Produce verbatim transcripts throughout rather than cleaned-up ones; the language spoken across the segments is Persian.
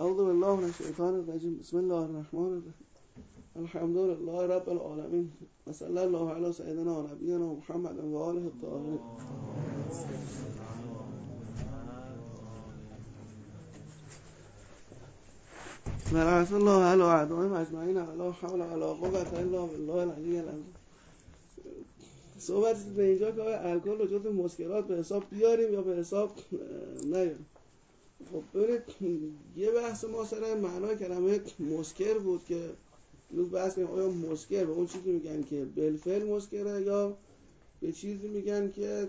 اعوذ بالله من الشیطان الرجیم. بسم الله الرحمن الرحیم. الحمد لله رب العالمین و صلی الله علی سیدنا و نبینا محمد و آله الطاهرین. و رسول الله علی اعدائهم اجمعین ولا حول ولا قوة الا بالله العلی العظیم. صحبت به اینجا که آیا الکل رو جزو مسکرات به حساب بیاریم یا به حساب نیاریم. خب ببینید، یه بحث ما سر معنای کلمه مسکر بود که روز بحث کنیم آیا مسکر به اون چیزی میگن که بالفعل مسکره یا به چیزی میگن که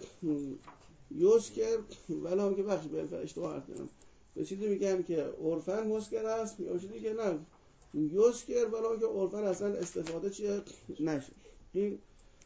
یسکر، ولی هم که بخش بالفعل اشتباه حرف کنم، به چیزی میگن که عرفاً مسکر است یا چیزی که نه یسکر، ولی هم که عرفاً اصلا استفاده چیه نشه. این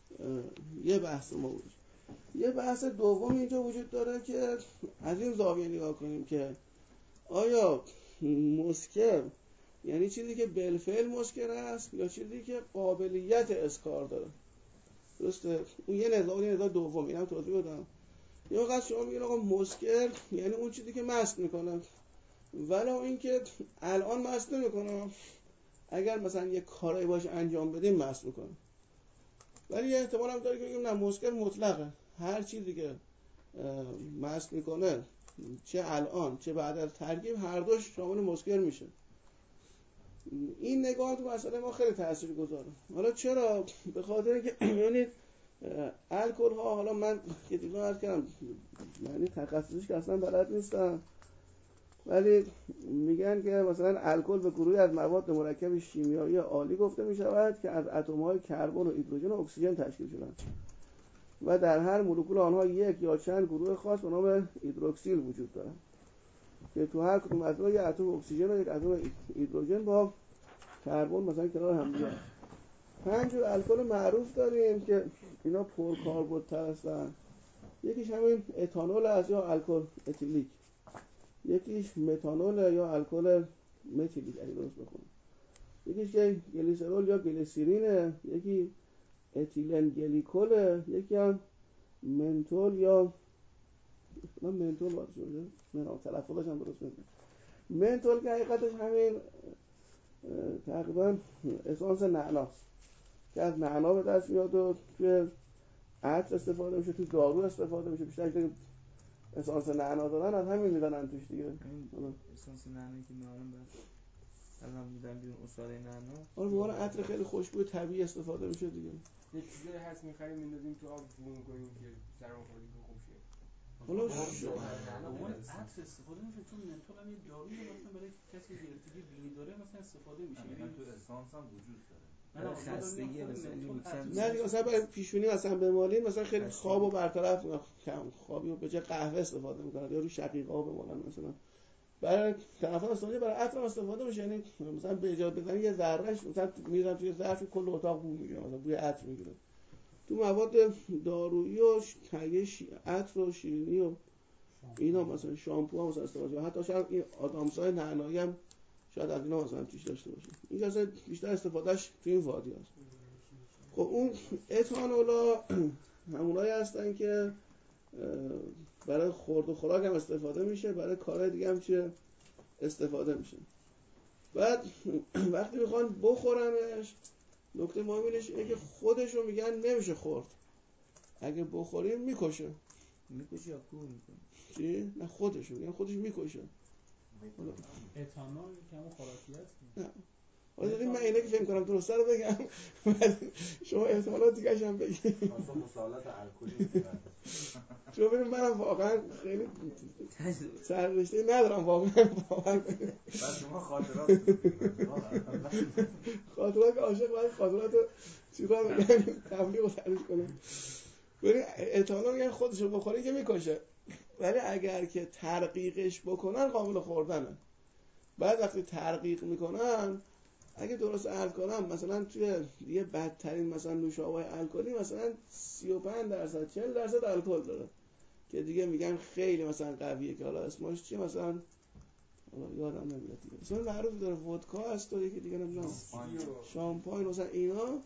یه بحث ما بود. یه بحث دوم اینجا وجود داره که از این زاویه نگاه کنیم که آیا مسکر یعنی چیزی که بالفعل مسکر است یا چیزی که قابلیت اسکار داره. درسته؟ اون یه نظام یه نظام دوم اینم توضیح بدم. یا وقت شما میگین آقا مسکر یعنی اون چیزی که مست میکنه، ولی این که الان مست نمیکنه، اگر مثلا یه کاری باش انجام بدیم مست میکنه. ولی یه احتمال هم داره که بگیم نه، مسکر مطلقه، هر چیزی که مست میکنه چه الان چه بعد از ترکیب هر دوش شامل مسکر میشه. این نگاه تو مسئله ما خیلی تأثیر گذاره. حالا چرا؟ به خاطر اینکه ببینید الکل ها، حالا من که دیگه عرض کردم یعنی تخصصیش که اصلا بلد نیستم، ولی میگن که مثلا الکل به گروهی از مواد مرکب شیمیایی عالی گفته میشود که از اتم‌های کربن و هیدروژن و اکسیژن تشکیل شدند و در هر مولکول آنها یک یا چند گروه خاص به نام هیدروکسیل وجود دارند که تو هر کدوم از اونها یک اتم اکسیژن و یک اتم هیدروژن با کربن مثلا کنار هم دیگه. پنج جور الکل معروف داریم که اینا پرکاربردتر هستن. یکیش همین اتانول است یا الکل اتیلیک، یکیش متانول یا الکل متیلیک اگه درست بخونم، یکیش که گلیسرول یا گلیسرینه، یکی اتیلن گلیکول، یکی هم منتول یا من منتول باید شده نه تلفظش هم درست نمیشه. منتول که حقیقتش همین تقریبا اسانس نعناست که از نعنا به دست میاد و توی عطر استفاده میشه، توی دارو استفاده میشه. بیشتر که اسانس نعنا دارن از همین میدنن توش دیگه. اسانس نعنایی که معلوم بس الان میدن بیرون اصاره نعنا. آره به عنوان عطر خیلی خوشبوی طبیعی استفاده میشه دیگه. یه چیزایی هست می‌خریم میندازیم تو آب بوم کنیم که سرماخوردگی خوب شه. حالا اون عطر استفاده میشه، چون منتول هم یه دارویی مثلا برای کسی که گرفتگی بینی داره مثلا استفاده میشه. یعنی تو اسانس هم وجود داره. برای خستگی مثلا نه دیگه مثلا برای پیشونی مثلا بمالین مثلا خیلی خوابو برطرف کم خوابی رو به جای قهوه استفاده میکنن یا رو شقیقا بمالن مثلا. برای طرفا استفاده برای عطر استفاده میشه، یعنی مثلا به جای بزنی یه ذرهش مثلا میذارن توی ظرف کل اتاق بو میگیره، مثلا بوی عطر میگیره. تو مواد دارویی و تهیه عطر و شیرینی و اینا مثلا شامپو هم مثلا استفاده میشه. حتی شاید این آدامسای نعنایی هم شاید از اینا مثلا توش داشته باشه. این اصلا بیشتر استفادهش تو این وادی هست. خب اون اتانولا همونایی هستن که برای خورد و خوراک هم استفاده میشه، برای کارهای دیگه هم چیه استفاده میشه. بعد وقتی میخوان بخورنش، نکته مهمش اینه که خودشو میگن نمیشه خورد، اگه بخوریم میکشه. میکشه یا کور میکنه؟ چی؟ نه خودشو میگن خودش میکشه. اتانول که همون خوراکی هست. نه حالا داریم من اینه که فهم کنم درسته رو بگم شما احتمالات دیگه هم بگید. اصلا مسالات الکلی چون ببین منم واقعا خیلی سررشته ندارم واقعا واقعا بعد شما خاطرات بگید. خاطرات که عاشق باید خاطرات چیزا میگن تبلیغ و سرش کنم. ببین اتانول میگن خودشو بخوری که میکشه، ولی اگر که ترقیقش بکنن قابل خوردنه. بعد وقتی ترقیق میکنن اگه درست عرض کنم مثلا توی یه بدترین مثلا نوشابه‌های الکلی مثلا سی و پنج درصد چهل درصد الکل داره که دیگه میگن خیلی مثلا قویه، که حالا اسمش چیه مثلا حالا یادم نمیاد دیگه. مثلا معروف داره ودکا هست و یکی دیگه نمیدونم شامپاین مثلا اینا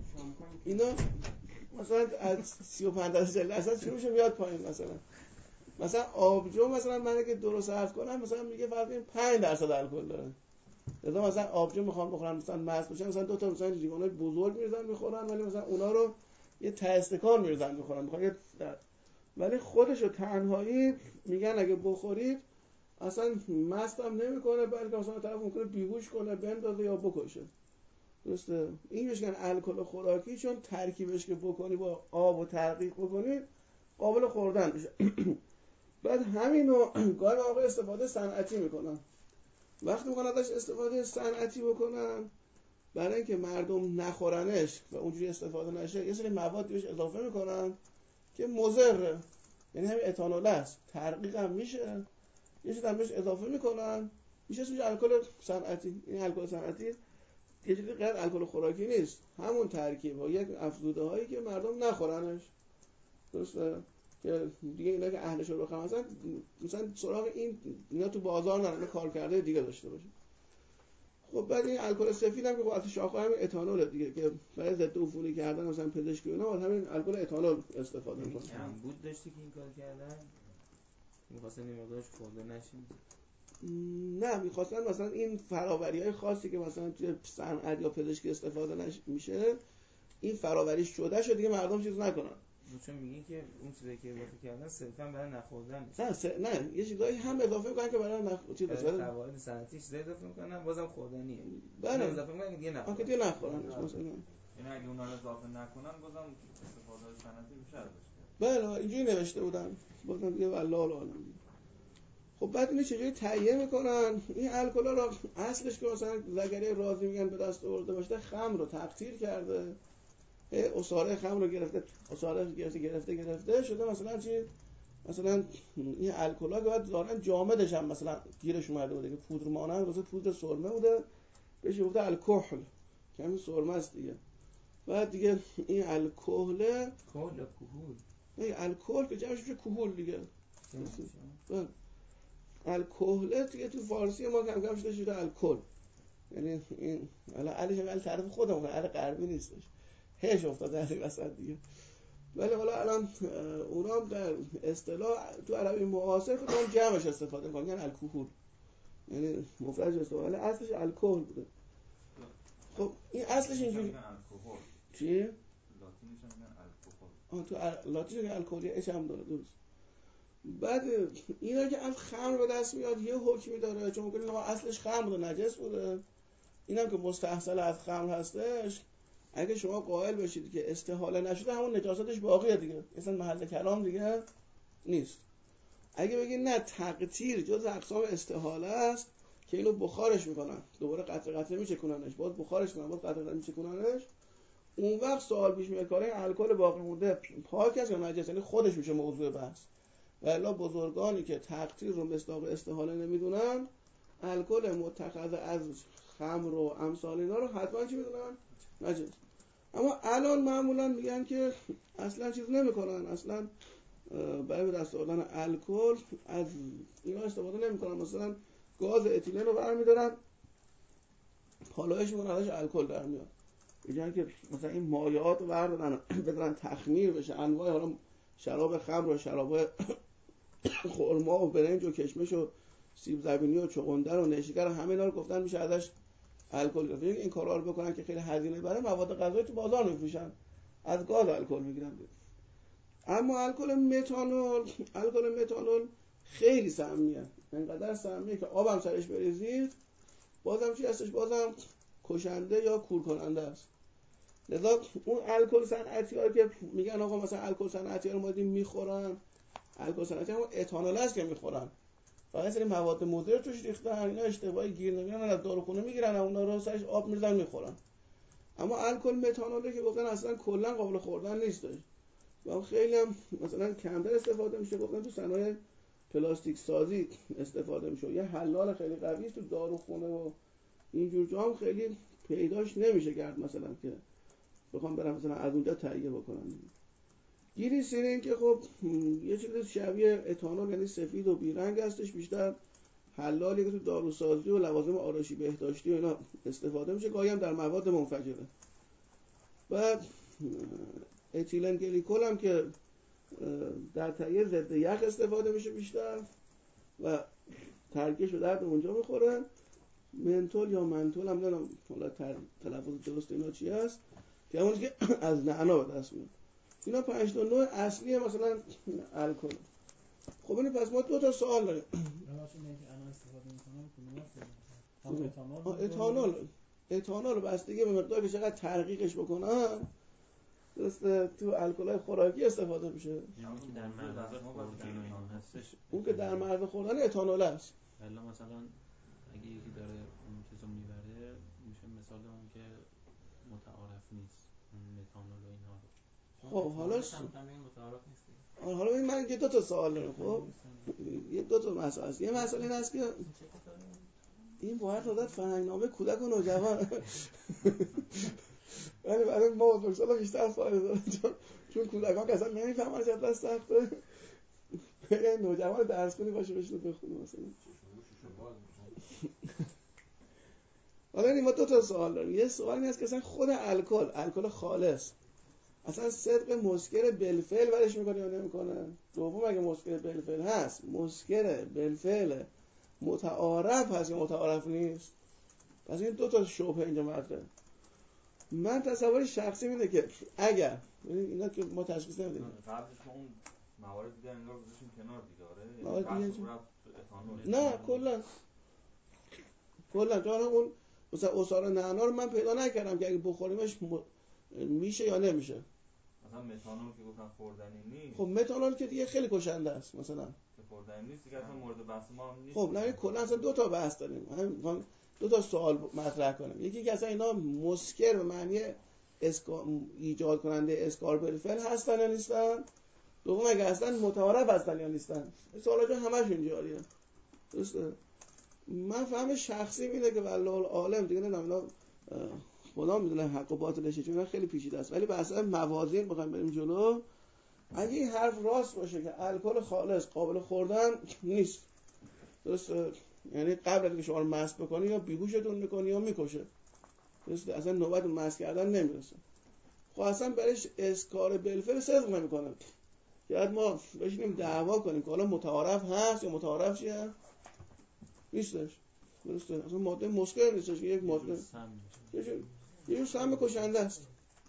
اینا مثلا از سی و پنج درصد چهل درصد شروع میشه میاد پایین مثلا. مثلا آبجو مثلا من اگه درست عرض کنم مثلا میگه فرض کنیم پنج درصد الکل داره. لذا مثلا آبجو میخوام بخورن مثلا مست بشن مثلا دو تا مثلا لیوانای بزرگ میریزن میخورن، ولی مثلا اونا رو یه ته استکان میریزن میخورن. میخوان ولی خودشو تنهایی میگن اگه بخورید اصلا مست هم نمیکنه، بلکه مثلا طرف ممکنه بیهوش کنه، بندازه یا بکشه. درسته؟ این بهش میگن الکل خوراکی، چون ترکیبش که بکنی با آب و ترقیق بکنی قابل خوردن میشه. بعد همینو گاهی موقع استفاده صنعتی میکنن. وقتی میخوان ازش استفاده صنعتی بکنن برای اینکه مردم نخورنش و اونجوری استفاده نشه، یه سری موادی بهش اضافه میکنن که مضره. یعنی همین اتانول است، ترقیق هم میشه، یه چیزی هم بهش اضافه میکنن، میشه اسمش الکل صنعتی. این الکل صنعتی یه چیزی غیر الکل خوراکی نیست، همون ترکیب و یک افزوده هایی که مردم نخورنش. درسته؟ که دیگه اینا که اهلش رو بخوام مثلا مثلا سراغ این اینا تو بازار نرن، کارکرده دیگه داشته باشه. خب بعد این الکل سفید هم که خب از شاخه همین اتانول دیگه، که برای ضد عفونی کردن مثلا پزشکی اینا باید همین الکل اتانول استفاده کنن. کمبود داشتی که این کار کردن، می‌خواستن این مقدارش خورده نشیم. نه، می‌خواستن مثلا این فراوری‌های خاصی که مثلا توی صنعت یا پزشکی استفاده نمیشه، این فراوری شده شو دیگه مردم چیز نکنن. چون میگین که اون چیزایی که اضافه کردن صرفا برای نخوردن نیست. نه س... نه یه چیزایی هم اضافه می‌کنن که برای نخ... چیز برای فواید صنعتی چیزایی اضافه می‌کنن بازم خوردنیه. بله اضافه می‌کنن که دیگه نخورن. آخه دیگه نخورن مثلا. یعنی اگه اونا رو اضافه نکنن بازم استفاده صنعتی میشه ازش. بله اینجوری نوشته بودن. بازم دیگه والله العالم. خب بعد اینو چجوری تهیه میکنن؟ این الکلا رو اصلش که مثلا زکریا رازی میگن به دست آورده باشه، خمر رو تقطیر کرده، عصاره خمر رو گرفته، عصاره گرفته گرفته گرفته شده مثلا چی؟ مثلا این الکلا که بعد ظاهرا جامدش هم مثلا گیرش اومده بوده که پودر مانند واسه پودر سرمه بوده، بهش گفته الکحل که همین سرمه است دیگه. بعد دیگه این الکحل کحل یا کحول؟ این الکحل که جمعش میشه کحول دیگه. بله الکحل دیگه تو فارسی ما کم کم شده شده الکل، یعنی این حالا علیش ولی تعریف خودمون علی غربی نیستش، هش افتاده علی وسط دیگه. ولی حالا الان اونا هم در اصطلاح تو عربی معاصر خودمون جمعش استفاده می‌کنن، یعنی الکحول، یعنی مفردش استفاده، ولی اصلش الکل بوده. خب این اصلش اینجوری الکل چی؟ لاتینش هم میگن الکل. آه تو لاتینش که الکلی اچ هم داره درست. بعد اینا که از خمر به دست میاد یه حکمی داره، چون ممکنه آقا اصلش خمر بوده نجس بوده، اینم که مستحصل از خمر هستش، اگه شما قائل بشید که استحاله نشده همون نجاستش باقیه دیگه، اصلا محل کلام دیگه نیست. اگه بگید نه تقطیر جز اقسام استحاله است که اینو بخارش میکنن، دوباره قطره قطره میچکننش، باز بخارش میکنن، باز قطره قطره میچکننش، اون وقت سوال پیش میاد کاره الکل باقی مونده پاک است یا نجس، یعنی خودش میشه موضوع بحث. و الا بزرگانی که تقطیر رو مصداق استحاله نمیدونن، الکل متخذ از خمر و امثال اینا رو حتما چی میدونن؟ نجس. اما الان معمولا میگن که اصلا چیز نمیکنن، اصلا برای دست آوردن الکل از اینا استفاده نمیکنن، مثلا گاز اتیلن رو برمیدارن پالایش میکنن ازش الکل در میاد. میگن که مثلا این مایعات رو بردارن بدارن تخمیر بشه، انواع حالا شراب خمر و شراب خرما و برنج و کشمش و سیب زمینی و چغندر و نشیگر و همه اینا رو گفتن میشه ازش الکل گرفت. این کارا رو بکنن که خیلی هزینه برای مواد غذایی تو بازار میفروشن، از گاز الکل میگیرن. اما الکل متانول، الکل متانول خیلی سمیه، اینقدر سمیه که آبم سرش بریزید بازم چی هستش؟ بازم کشنده یا کور کننده است. لذا اون الکل صنعتی‌ها که میگن آقا مثلا الکل صنعتی‌ها رو ما دیدیم میخورن، الکل صنعتی هم اتانول است که میخورن، فقط سری مواد مضر توش ریختن، اینا اشتباهی گیر نمیارن، از داروخونه میگیرن اونا رو سرش آب میریزن میخورن. اما الکل متانول که گفتن اصلا کلا قابل خوردن نیستش و خیلی هم مثلا کمتر استفاده میشه، گفتن تو صنایع پلاستیک سازی استفاده میشه، یه حلال خیلی قوی تو داروخونه و اینجور جا هم خیلی پیداش نمیشه کرد، مثلا که بخوام برم مثلا از اونجا تهیه بکنن. گلیسرین که خب یه چیز شبیه اتانول، یعنی سفید و بیرنگ هستش، بیشتر حلالی که تو داروسازی و لوازم آرایشی بهداشتی و اینا استفاده میشه، گاهی هم در مواد منفجره. و اتیلن گلیکول هم که در تهیه ضد یخ استفاده میشه بیشتر و ترکیش به درد اونجا میخوره. منتول یا منتول هم نمیدونم حالا تلفظ درست اینا چی هست که همونی که از نعنا به دست میاد. اینا پنج تا نوع اصلی مثلا الکل. خب این پس ما دو تا سوال داریم. اتانول اتانول بستگی به مقدار که چقدر ترقیقش بکنن درسته تو الکل‌های خوراکی استفاده میشه. اون که در معرض خوردن و اینا هستش، اون که در معرض خوردن اتانول است. ولی مثلا اگه یکی داره اون چیزو میبره میشه مثال اون که متعارف نیست اون متانول و اینا رو. خب حالا س... متعارف نیست. حالا این من یه دو تا سوال دارم. خب یه دو تا مسئله است. یه مسئله این است که این باید حدت فرهنگنامه کودک و نوجوان ولی برای ما بزرگسالا بیشتر فایده داره چون چون کودکان که اصلا نمیفهمن چقدر سخته. بگه نوجوان درس کنی باشه بشینه بخونه مثلا. حالا این ما دو تا سوال داریم. یه سوال این است که اصلا خود الکل الکل خالص اصلا صدق مسکر بالفعل ورش میکنه یا نمیکنه؟ دوم اگه مسکر بالفعل هست مسکر بالفعل متعارف هست یا متعارف نیست؟ پس این دو تا شبهه اینجا مطرحه. من تصوری شخصی اینه که اگر اینا که ما تشخیص نمیدیم قبلش اون موارد دیگه انگار گذاشتیم کنار دیگه موارد دیگه اتانول نه کلا کلا چون اون مثلا عصاره نعنا رو من پیدا نکردم که اگه بخوریمش م... میشه یا نمیشه. مثلا متانول که گفتن خوردنی نیست. خب متانول که دیگه خیلی کشنده است مثلا که خوردنی نیست دیگه اصلا مورد بحث ما هم نیست. خب نه کلا اصلا دو تا بحث داریم. من دو تا سوال مطرح کنم. یکی که اصلا اینا مسکر به معنی اسکار ایجاد کننده اسکار بالفعل هستن یا نیستن؟ دوم اگه اصلا متعارف هستن یا نیستن؟ سوالاجا همشون جاریه. درسته؟ من فهم شخصی اینه که والله العالم دیگه نمیدونم خدا میدونه حق و باطلش چون خیلی پیچیده است ولی به اصلا موازین بخوایم بریم جلو اگه این حرف راست باشه که الکل خالص قابل خوردن نیست درسته یعنی قبل از اینکه شما رو مست بکنی یا بیهوشتون میکنه یا میکشه درسته اصلا نوبت مست کردن نمیرسه خب اصلا برایش اسکار بالفعل صدق نمیکنه یاد ما بشینیم دعوا کنیم که حالا متعارف هست یا متعارف چیه نیستش درسته اصلا ماده مسکر نیستش یک ماده یه جور سم کشنده است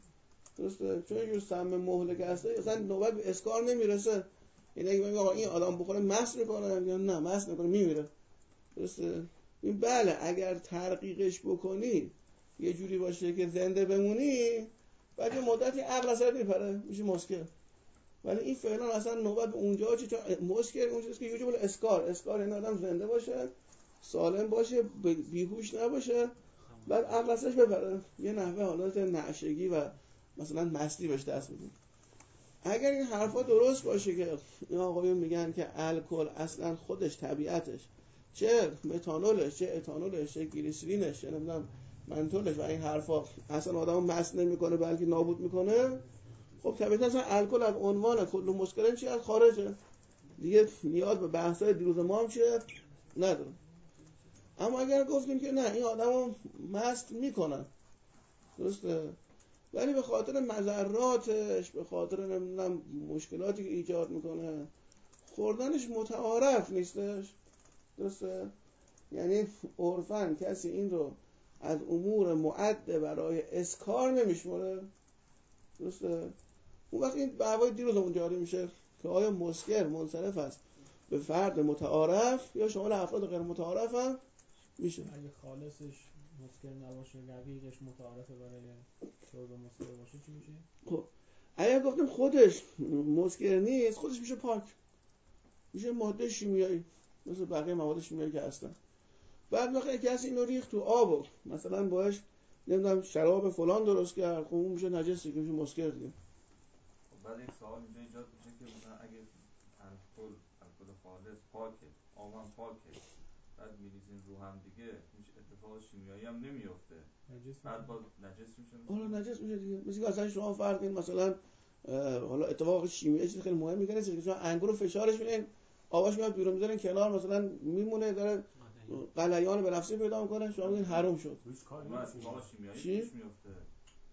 درسته چون یه جور سم مهلک هست اصلا نوبت به اسکار نمیرسه یعنی اگه بگم آقا این آدم بخوره مست میکنه یا نه مست میکنه میمیره درسته این بله اگر ترقیقش بکنی یه جوری باشه که زنده بمونی بعد یه مدتی عقل اثر میپره میشه مسکر ولی این فعلا اصلا نوبت به اونجا چه مسکر اون چیزی که یه جور اسکار اسکار این آدم زنده باشه سالم باشه بیهوش نباشه بعد عقل اثرش بپره یه نحوه حالات نعشگی و مثلا مستی بهش دست میده. اگر این حرفا درست باشه که این آقایون میگن که الکل اصلا خودش طبیعتش چه متانولش چه اتانولش چه گلیسرینش چه نمیدونم منتولش و این حرفا اصلا آدمو مست نمیکنه بلکه نابود میکنه خب طبیعتا اصلا الکل از عنوان کل مسکرین چی از خارجه دیگه نیاز به بحثای دیروز ما هم چه نداره. اما اگر گفتیم که نه این آدمو مست میکنن درسته ولی به خاطر مضراتش به خاطر نمیدونم مشکلاتی که ایجاد میکنه خوردنش متعارف نیستش درسته یعنی عرفاً کسی این رو از امور معد برای اسکار نمیشمره درسته اون وقت این دعوای دیروزمون جاری میشه که آیا مسکر منصرف است به فرد متعارف یا شامل افراد غیر متعارف هم میشه. اگه خالصش مسکر نباشه رقیقش متعارفه برای شرب مسکر باشه چی میشه؟ خب اگر گفتیم خودش مسکر نیست خودش میشه پاک میشه ماده شیمیایی مثل بقیه مواد شیمیایی که هستن بعد وقتی کسی اینو ریخت تو آب مثلا باش نمیدونم شراب فلان درست کرد خب اون میشه نجسی که میشه مسکر دیگه. خب بعد این سوال اینجا ایجاد میشه که مثلا اگه الکل الکل خالص پاکه آب هم پاکه بعد میریزین رو هم دیگه هیچ اتفاق شیمیایی هم نمیفته بعد با نجس میشه حالا نجس میشه دیگه مثل که اصلا شما فرض کنید مثلا حالا اتفاق شیمیایی چیز خیلی مهم میکنه که شما انگور رو فشارش میدین آبش میاد بیرون میذارین کنار مثلا میمونه داره غلیان به نفسی پیدا میکنه شما میگین حرام شد اتفاق شیمیایی چی؟ میفته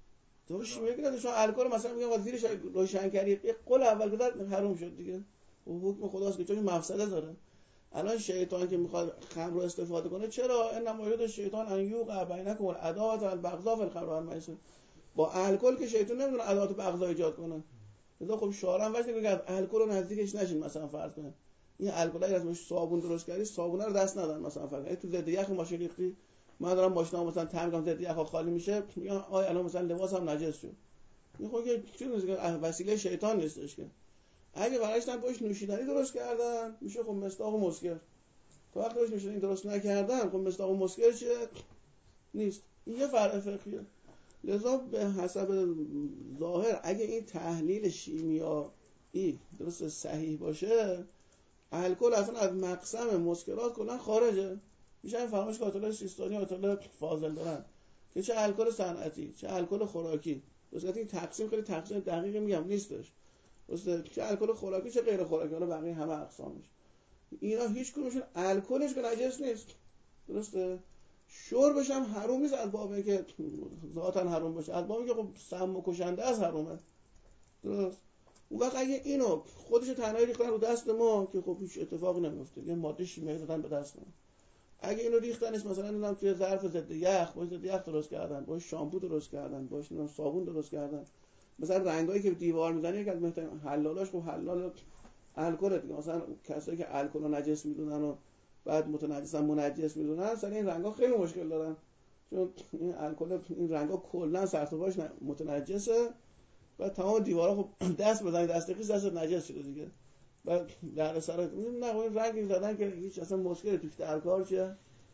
تو شیمیایی که شما الکل مثلا میگم زیرش روشنکری یه قول اول که در حرام شد دیگه و حکم خداست که چون مفسده داره. الان شیطان که میخواد خمر رو استفاده کنه چرا انما یرید شیطان ان یوقع بینکم العداوة والبغضاء فی الخمر والمیسر، با الکل که شیطان نمیدونه عداوت و بغضا ایجاد کنه. لذا خب شارع واسه میگه از الکل رو نزدیکش نشین. مثلا فرض کن این الکلی از روش صابون درست کردی، صابون رو دست ندن. مثلا فرض کن تو ضد یخ ماشین ریختی، من دارم ماشینم مثلا تمام کنم ضد یخ خالی میشه، میگم آی الان مثلا لباسم نجس شد. این خب که چون وسیله شیطان نیستش که. اگه برایشتن باش نوشیدنی درست کردن میشه خب مصداق و مسکر. تو وقتی باش نوشیدنی درست نکردن خب مصداق و مسکر چیه؟ نیست. این یه فرع فقهیه. لذا به حسب ظاهر اگه این تحلیل شیمیایی درست صحیح باشه، الکل اصلا از مقسم مسکرات کلا خارجه. میشه فرمایش که آتلا سیستانی آتلا فاضل دارن که چه الکل صنعتی چه الکل خوراکی، درست این تقسیم خیلی تقسیم دقیقی میگم نیستش. درسته چه الکل خوراکی چه غیر خوراکی، حالا بقیه همه اقسامش اینا هیچ کدومشون الکلش که نجس نیست. درسته شربش هم حرام نیست از باب اینکه ذاتاً حرام باشه، از باب اینکه خب سم و کشنده از حرامه. درست اون وقت اگه اینو خودش تنهایی ریختن رو دست ما که خب هیچ اتفاقی نمیفته، یه ماده شیمیایی دادن به دست ما. اگه اینو ریختنش مثلا نمیدونم توی ظرف ضد یخ، باش ضد یخ درست کردن، باش شامپو درست کردن، باش نمیدونم صابون درست کردن، مثلا رنگایی که دیوار میزنه یک از بهترین حلالاش خب حلال الکل دیگه. مثلا کسایی که الکل رو نجس میدونن و بعد متنجسن منجس میدونن، سر این رنگا خیلی مشکل دارن، چون این الکل این رنگا کلا سر و پاش متنجسه و تمام دیوارا خب دست بزنید دست خیس دست نجس شده دیگه. و در سر نه این رنگی زدن که هیچ اصلا مشکلی توش در کار چه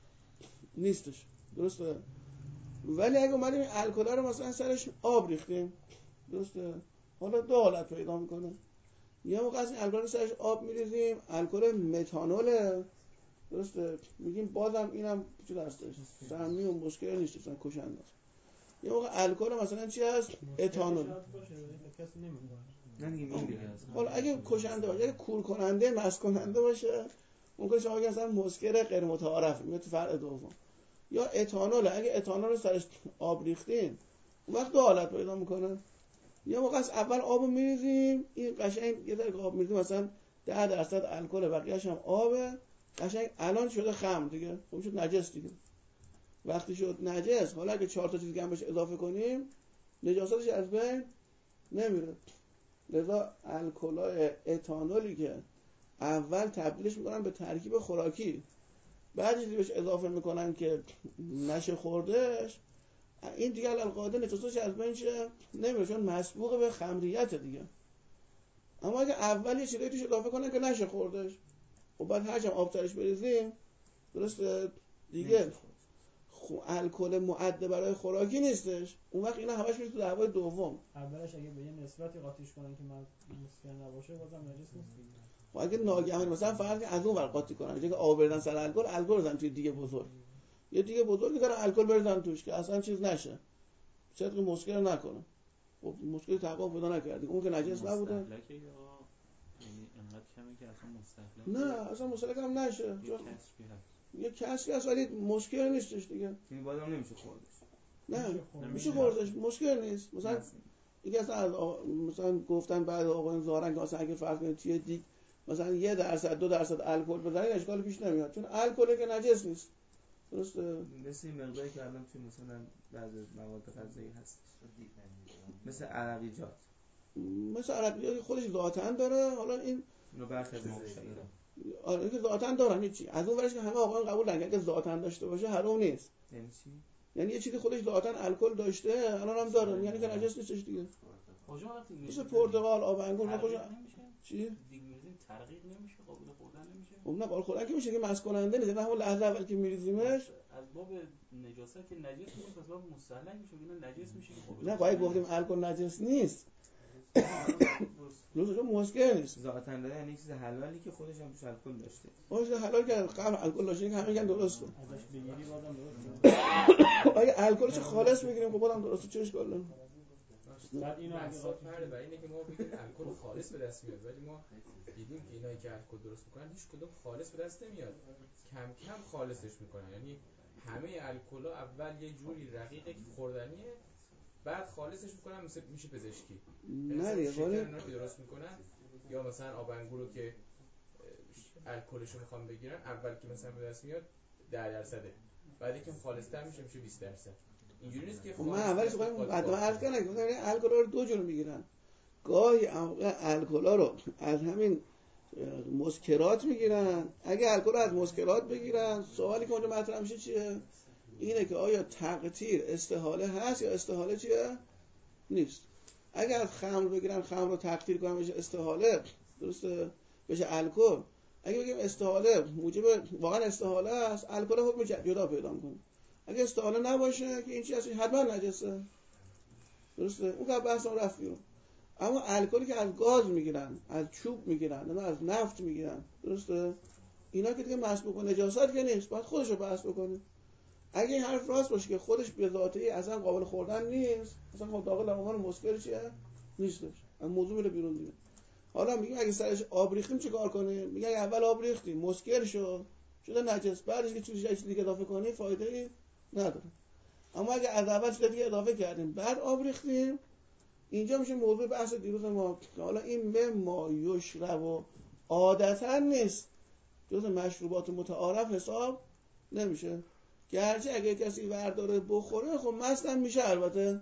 نیستش. درسته ولی اگه اومدیم این الکل رو مثلا سرش آب ریختیم، درسته حالا دو حالت پیدا میکنه. یه موقع از این الکل رو سرش آب میریزیم، الکل متانول، درسته میگیم بازم اینم چی هستش سمی و مشکلی نیست مثلا کشنده است. یه موقع الکل مثلا چی هست اتانول، کسی نمیکنه. نه دیگه میگه حالا اگه کشنده باشه، اگه کور کننده مست کننده باشه ممکن شما بگید مثلا مسکر غیر متعارف میاد تو فرع دوم. یا اتانول، اگه اتانول رو سرش آب ریختیم اون وقت دو حالت پیدا میکنه. یه موقع از اول آبو میریزیم، این قشنگ یه ذره آب میریزیم مثلا ده درصد الکل بقیه‌اش هم آبه، قشنگ الان شده خمر دیگه، خب شد نجس دیگه. وقتی شد نجس، حالا اگه چهار تا چیز دیگه هم بهش اضافه کنیم نجاستش از بین نمیره. لذا الکل‌های اتانولی که اول تبدیلش میکنن به ترکیب خوراکی، بعد چیزی بهش اضافه میکنن که نشه خوردش، این دیگه القاعده نجاستش از بین چه نمیره، چون مسبوق به خمریت دیگه. اما اگه اول یه چیزی توش اضافه کنن که نشه خوردش و بعد هرچم آب ترش بریزیم، درسته دیگه خو الکل معده برای خوراکی نیستش، اون وقت اینا همش میشه تو دعوای دوم. اولش اگه به یه نسبتی قاطیش کنن که من مسکر نباشه بازم نجس نیست. و اگه ناگهان مثلا فرض از اون ور قاطی کنن که آب بریزن سر الکل، الکل بزنن توی دیگه بزرگ، یه دیگه بزرگی داره الکل بریزن توش که اصلا چیز نشه، صدق مسکر نکنه. خب مشکلی تحقق پیدا نکردیم، اون که نجس نبوده. مستهلکه یا یعنی انقدر کمه که اصلا مستهلک نه اصلا مستهلک هم نشه، یه کسبی هست. یه کسری هست ولی مشکل نیستش دیگه. یعنی بازم نمیشه خوردش. نه میشه خوردش، مشکل نیست. مثلا دیگه اصلا از آ... مثلا گفتن بعد آقایون ظاهرن که مثلا اگه فرض کنید توی دیگ مثلا یه درصد دو درصد الکل بزنید اشکال پیش نمیاد، چون الکل که نجس نیست. درسته؟ مثل این مقداری که الان توی مثلا بعضی مواد غذایی هست، مثل عرقیجات، مثل عرقیات خودش ذاتاً داره. حالا این اینو برخی از آره اینکه ذاتاً دارن هیچی، از اون ورش که همه آقایون قبول نکردن که ذاتاً داشته باشه حرام نیست. یعنی چی؟ یعنی یه چیزی خودش ذاتاً الکل داشته الان هم داره، یعنی که نجس نیستش دیگه. مثل پرتقال، آب انگور نخوش چی؟ دیگه می‌ریزیم ترقیق نمیشه، قابل خوردن نمیشه. خب نه قابل خوردن که میشه که مس کننده نیست، نه همون لحظه اول که میریزیمش از باب نجاست که نجس میشه، پس باب مستهلک میشه، اینا نجس میشه. نه باید گفتیم الکل نجس نیست. لزوما مسکر نیست. ذاتاً داره یعنی چیز حلالی که خودش هم توش الکل داشته. خودش حلال که قبل الکل داشته که همه میگن درسته. ازش بگیری بازم درسته. اگه الکلش خالص بگیریم خب بازم درسته، چه اشکال داره؟ بعد اینو اگه بحثا فرده برای اینه که ما بگیم الکل خالص به دست میاد، ولی ما دیدیم که اینایی که الکل درست میکنن هیچ کدوم خالص به دست نمیاد، کم کم خالصش میکنن. یعنی همه الکل‌ها اول یه جوری رقیقه که خوردنیه، بعد خالصش میکنن مثل میشه پزشکی. نه دیگه شکر ولی اینا که درست میکنن یا مثلا آب انگور رو که الکلش رو میخوام بگیرن، اول که مثلا به دست میاد ده درصده، بعد یکم خالص‌تر میشه میشه بیست درصد. اینجوری نیست که من اولش میگم بعد ما عرض کردم که الکل رو دو جور میگیرن. گاهی الکل رو از همین مسکرات میگیرن. اگه الکل رو از مسکرات بگیرن، سوالی که اونجا مطرح میشه چیه؟ اینه که آیا تقطیر استحاله هست یا استحاله چیه؟ نیست. اگه از خمر بگیرن، خمر رو تقطیر کنن بشه استحاله، درسته؟ بشه الکل. اگه بگیم استحاله موجب واقعا استحاله است، الکل حکم جدا پیدا میکنه. اگه استحاله نباشه که این چیز اصلا حتما نجسه، درسته؟ اون که بحث اون رفت بیرون. اما الکلی که از گاز میگیرن، از چوب میگیرن، نه از نفت میگیرن، درسته؟ اینا که دیگه مسبوق به نجاست که نیست، باید خودش رو بحث بکنه. اگه این حرف راست باشه که خودش به ذاتی اصلا قابل خوردن نیست، اصلا خود داخل عنوان مسکر چیه؟ نیستش. از موضوع میره بیرون دیگه. حالا میگیم اگه سرش آب ریختیم چه کار کنیم؟ میگه اگه اول آب ریختیم مسکر شد، شده نجس، بعدش که چیزی دیگه اضافه کنی فایده ای نداره. اما اگه از اول چیز دیگه اضافه کردیم بعد آب ریختیم، اینجا میشه موضوع بحث دیروز ما که حالا این مما یشرب و عادتا نیست، جز مشروبات متعارف حساب نمیشه. گرچه اگه کسی ورداره بخوره خب مست هم میشه البته،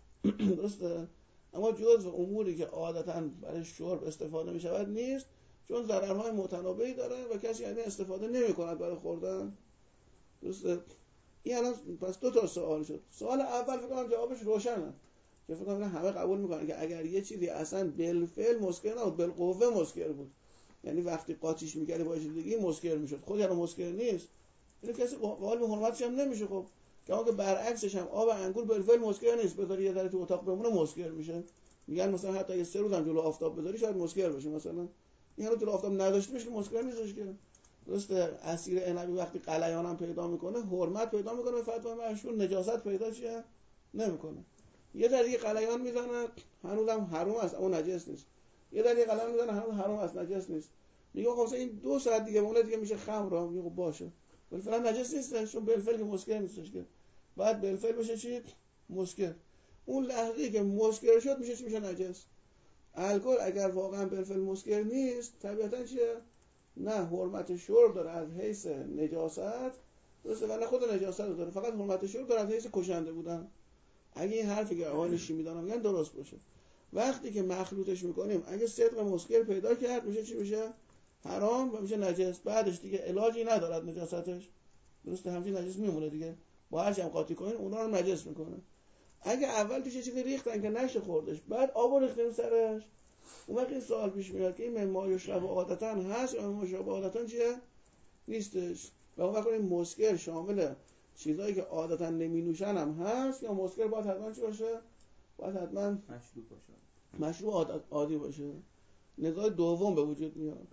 درسته؟ اما جز اموری که عادتا برای شرب استفاده میشود نیست، چون ضررهای متنابعی داره و کسی یعنی استفاده نمیکند برای خوردن، درسته؟ این الان پس دو تا سوال شد. سوال اول فکر کنم جوابش روشنه، که فکر کنم همه قبول میکنن که اگر یه چیزی اصلا بالفعل مسکر نبود، بالقوه مسکر بود، یعنی وقتی قاطیش میکردی با چیز دیگه مسکر میشد، خود یعنی مسکر نیست، اینو کسی قائل به حرمتش هم نمیشه. خب که برعکسش هم آب انگور بالفعل مسکر نیست، بذاری یه ذره تو اتاق بمونه مسکر میشه. میگن مثلا حتی اگه سه روز هم جلو آفتاب بذاری شاید مسکر بشه. مثلا این رو جلو آفتاب نداشته باشه که مسکر نیستش که، درسته؟ عصیر عنبی وقتی غلیان هم پیدا میکنه حرمت پیدا میکنه، به فتوا مشهور نجاست پیدا چیه نمیکنه. یه ذره دیگه غلیان میزنه هنوزم حرام است اما نجس نیست، یه ذره غلیان میزنه هنوز حرام است نجس نیست. میگه خب این دو ساعت دیگه مونه دیگه میشه خمر. میگه خب باشه بالفعل نجس نیست، چون بالفعل که مسکر نیستش که، بعد بالفعل بشه چی؟ مسکر. اون لحظه‌ای که مسکر شد میشه چی؟ میشه نجس. الکل اگر واقعا بالفعل مسکر نیست طبیعتا چیه؟ نه حرمت شرب داره از حیث نجاست، درسته؟ و نه خود نجاست داره، فقط حرمت شرب داره از حیث کشنده بودن. اگه این حرفی که آقای شیمی دارن میگن درست باشه، وقتی که مخلوطش میکنیم اگه صدق مسکر پیدا کرد میشه چی؟ میشه حرام و میشه نجس. بعدش دیگه علاجی ندارد نجاستش، درسته؟ همچین نجس میمونه دیگه، با هر چی هم قاطی کنین اونا رو نجس میکنه. اگه اول توش چیزی ریختن که نشه خوردش، بعد آب ریختیم سرش، اون وقت این سوال پیش میاد که این مما یشرب عادتا هست یا مما یشرب عادتا چیه؟ نیستش. و اون وقت این مسکر شامل چیزایی که عادتا نمی نوشن هم هست یا مسکر باید حتما چی باشه؟ باید حتما مشروب باشه، مشروب عادی باشه. نزاع دوم به وجود میاد.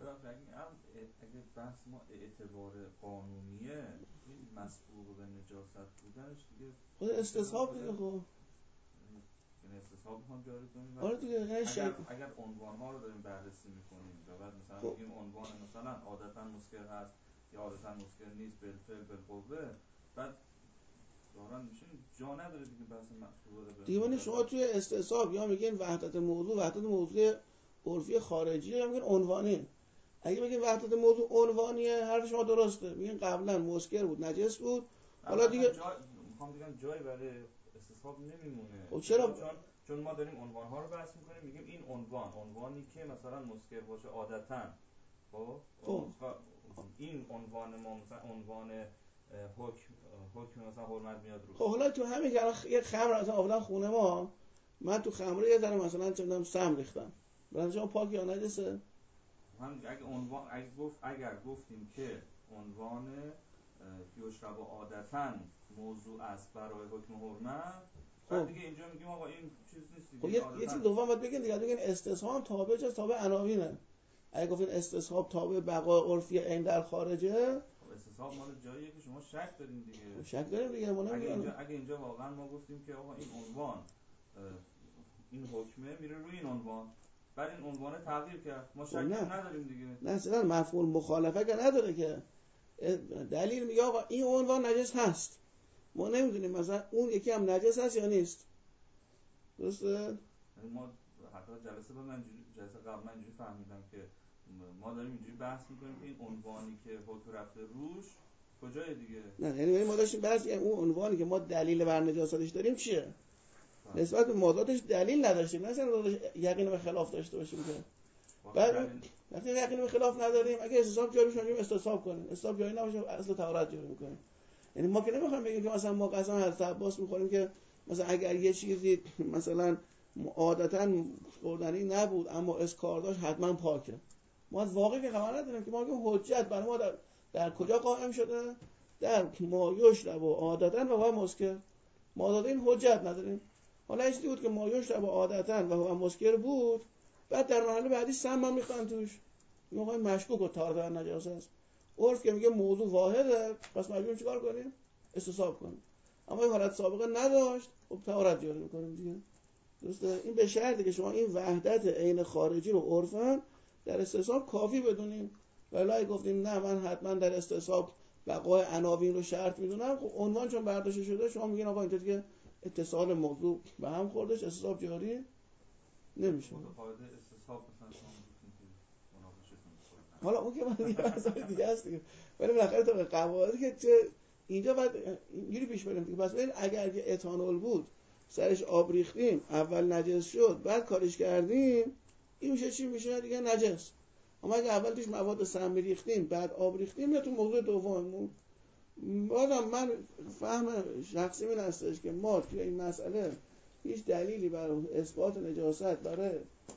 اگه بحث ما اعتبار قانونیه، این مسبوق به نجاست بودنش دیگه خود استصحاب دیگه. خب یعنی استصحاب میخوام جاری کنیم. آره دیگه. اگر اگر عنوان ها رو داریم بررسی میکنیم و بعد مثلا خب. میگیم عنوان مثلا عادتا مسکر هست یا عادتا مسکر نیست، بالفعل بالقوه، بعد ظاهرا میشه جا نداره دیگه بحث مسبوق به دیگه. شما توی استصحاب یا میگین وحدت موضوع، وحدت موضوع عرفی خارجیه، یا میگین عنوانی. اگه بگین وحدت موضوع عنوانیه حرف شما درسته، میگین قبلا مسکر بود نجس بود، حالا دیگه جا... میخوام بگم جایی برای استصحاب نمیمونه. خب چرا؟ چون چون ما داریم عنوان ها رو بحث میکنیم، میگیم این عنوان عنوانی که مثلا مسکر باشه عادتا، خب این عنوان ما مثلا عنوان حکم حکم مثلا حرمت میاد رو. خب حالا تو همین که یه خمر مثلا آوردن خونه ما، من تو خمره یه ذره مثلا چه میدونم سم ریختم، برای شما پاک یا نجسه؟ هم اگه عنوان اگه گفت اگر گفتیم که عنوان یشرب عادتا موضوع است برای حکم حرمت، بعد دیگه اینجا میگیم آقا این چیز نیست دیگه. خب یه چیز دوم باید بگین دیگه، بگین استصحاب تابع چه؟ تابع عناوینه. اگه گفتین استصحاب تابع بقای عرفی این در خارجه، استصحاب مال جاییه که شما شک دارین دیگه. شک داریم دیگه. ما اگه اینجا اگه اینجا واقعا ما گفتیم که آقا این عنوان این حکمه میره روی این عنوان، بعد این عنوان تغییر کرد، ما شک نداریم دیگه. نه اصلا مفعول مخالفه که نداره که. دلیل میگه آقا این عنوان نجس هست، ما نمیدونیم مثلا اون یکی هم نجس هست یا نیست. درسته؟ یعنی ما حتی جلسه بعد من اینجوری جلسه قبل من اینجوری فهمیدم که ما داریم اینجوری بحث میکنیم که این عنوانی که حکم رفته روش کجای دیگه؟ نه یعنی ما داشتیم بحث یعنی اون عنوانی که ما دلیل بر نجاستش داریم چیه؟ نسبت به ماداتش دلیل نداشتیم، نه مثلا یقین به خلاف داشته باشیم که بعد وقتی یقین به خلاف نداریم اگه استصحاب جاری بشه استصحاب کنیم، استصحاب جاری نباشه اصل طهارت جاری میکنیم. یعنی ما که نمیخوایم بگیم که مثلا ما قسم حضرت عباس میخوریم که مثلا اگر یه چیزی مثلا عادتاً خوردنی نبود اما اسکار داشت حتما پاکه. ما از واقعی که خبر نداریم که ما میگیم حجت برای ما در, در کجا قائم شده؟ در ما یشرب و عادتاً و هو مسکر. ما داده این حجت نداریم. حالا این چیزی بود که ما یشرب و عادتاً و هو مسکر بود، بعد در مرحله بعدی سم هم میخوان توش میگه مشکوک و طهارت و نجاست است. عرف که میگه موضوع واحده، پس مجبوریم چیکار کنیم؟ استصحاب کنیم. اما این حالت سابقه نداشت، خب طهارت جاری میکنیم دیگه. درسته؟ این به شرطی که شما این وحدت عین خارجی رو عرفاً در استصحاب کافی بدونیم. ولی گفتیم نه من حتما در استصحاب بقای عناوین رو شرط میدونم، خب عنوان چون برداشته شده شما میگین آقا اینجا دیگه اتصال موضوع به هم خوردش، استصحاب جاری نمیشه. متقاعد استصحاب مثلا شما میگین که مناقشه‌تون می‌کنه. حالا اون که من دیگه مسائل دیگه است دیگه. ولی بالاخره تو قواعدی که چه اینجا بعد اینجوری پیش بریم دیگه. پس ببین اگر که اتانول بود سرش آب ریختیم اول نجس شد بعد کارش کردیم این میشه چی میشه دیگه نجس. اما اگه اول توش مواد سمی ریختیم بعد آب ریختیم یا تو موضوع دوممون بازم من فهم شخصی من هستش که ما توی این مسئله هیچ دلیلی برای اثبات نجاست برای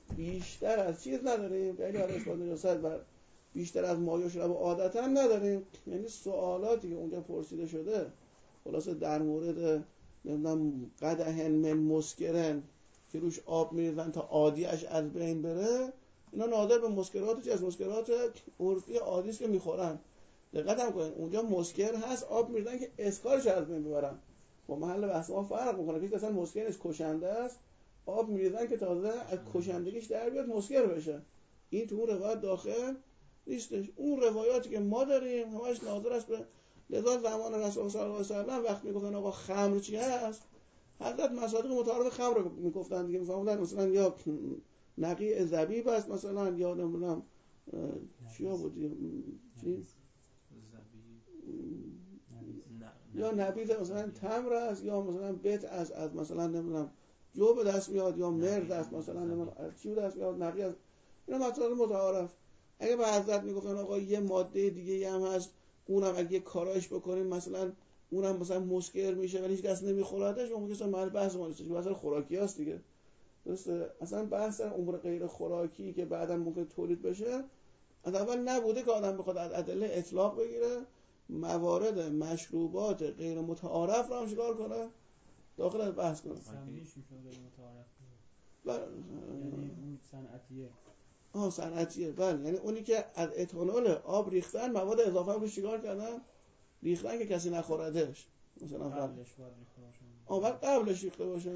بیشتر از چیز نداریم. دلیلی برای اثبات نجاست بر بیشتر از ما یشرب و عادت هم نداریم. یعنی سوالاتی که اونجا پرسیده شده خلاصه در مورد نمیدونم قدحن من مسکرن که روش آب میریزن تا عادیش از بین بره، اینا ناظر به مسکرات چی از مسکرات عرفی عادی است که میخورن. دقت هم کنین اونجا مسکر هست آب میریزن که اسکارش از بین ببرن. با محل بحث ما فرق میکنه که اصلا مسکرش کشنده است، آب میریزن که تازه از کشندگیش در بیاد مسکر بشه. این تو اون روایت داخل نیستش. اون روایاتی که ما داریم همش ناظر است به لذا زمان رسول صلی الله علیه و سلم وقتی میگفتن آقا خمر چی هست حضرت مصادیق متعارف خمر رو میگفتن دیگه. میفهموندن مثلا یا نقی زبیب است مثلا یا نمیدونم چیا بود چی یا نبیذ مثلا تمر است یا مثلا بیت از از مثلا نمیدونم جو به دست میاد یا مرد است مثلا نمیدونم چی به دست میاد نقی از اینا مصادیق متعارف. اگه به حضرت میگفتن آقا یه ماده دیگه هم هست اونم اگه کارایش بکنیم مثلا اونم مثلا مسکر میشه ولی هیچ کس نمیخوردش اون مثلا محل بحث ما نیست. مثلا خوراکی هست دیگه. درسته؟ اصلا بحث امور غیر خوراکی که بعدا ممکن تولید بشه از اول نبوده که آدم بخواد از ادله اطلاق بگیره موارد مشروبات غیر متعارف رو هم شکار کنه داخل از بحث کنه. سمیش میشه غیر متعارف. بله. یعنی اون صنعتیه. آه صنعتیه. بله یعنی اونی که از اتانول آب ریختن مواد اضافه هم رو شکار کردن ریختن که کسی نخوردش مثلا قبلش باید ریخته باشن. آه بعد قبلش ریخته باشن.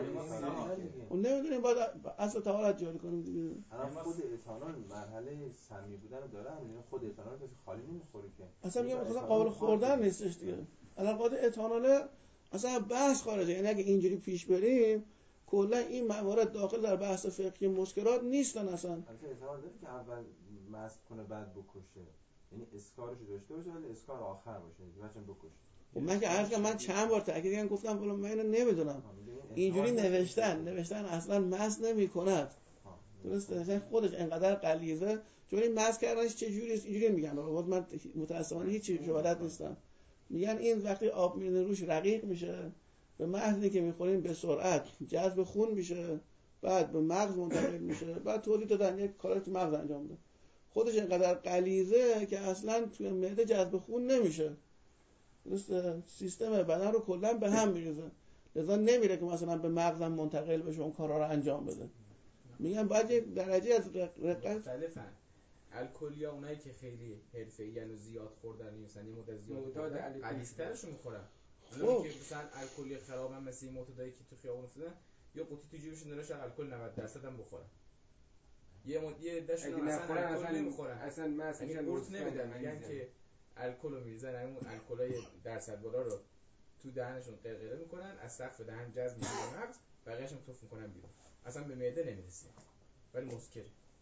اون نمیدونیم باید اصل طهارت جاری کنیم دیگه. الان خود اتانول مرحله سمی بودن رو داره. یعنی خود اتانول کسی خالی نمیخوره که اصلا میگم مثلا قابل خوردن نیستش دیگه. الان قاعده اتانول اصلا بحث خارجه. یعنی اگه اینجوری پیش بریم کلا این موارد داخل در بحث فقهی مسکرات نیستن اصلا. البته اتانول داره که اول مست کنه بعد بکشه. یعنی اسکارش داشته باشه ولی اسکار آخر باشه. بچه‌م بکشه. خب من که عرض من چند بار تاکید کردم گفتم والا من اینو نمیدونم. اینجوری نوشتن نوشتن اصلا مست نمی‌کند. درسته؟ مثلا خودش انقدر غلیظه چون این مست کردنش چه جوری است اینجوری میگن. البته من متأسفانه هیچ چیزی بلد نیستم. میگن این وقتی آب میره روش رقیق میشه به محضی که میخوریم به سرعت جذب خون میشه بعد به مغز منتقل میشه بعد تولید دادن یک کاری تو مغز انجام میده. خودش اینقدر غلیظه که اصلا توی معده جذب خون نمیشه. درسته؟ سیستم بدن رو کلا به هم میریزه. لذا نمیره که مثلا به مغزم منتقل بشه اون کارا رو انجام بده. میگن باید یک درجه از رقت مختلفن. الکلیا اونایی که خیلی حرفه‌ای و زیاد خوردن مثلا یه مدت زیاد علیسترشو میخورن. اونایی که مثلا الکلی خرابن مثل این معتادایی که تو خیابون افتادن یا قوطی تو جیبشون داره شق الکل نود درصد هم بخورن. یه مد یه دشون اصلا الکل نمیخورن. اصلا مثلا قورت نمیدن میگن که الکل رو میریزن همون الکلای درصد بالا رو تو دهنشون قرقره میکنن از سقف دهن جذب میشه مغز بقیه‌اش هم توف میکنن بیرون، اصلا به معده نمیرسه ولی مسکره.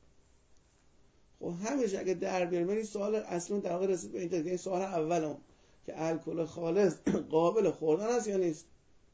خب همیشه اگه در بیاریم، این سوال اصلا در واقع رسید به اینجا که این سوال اولم که الکل خالص قابل خوردن است یا نیست.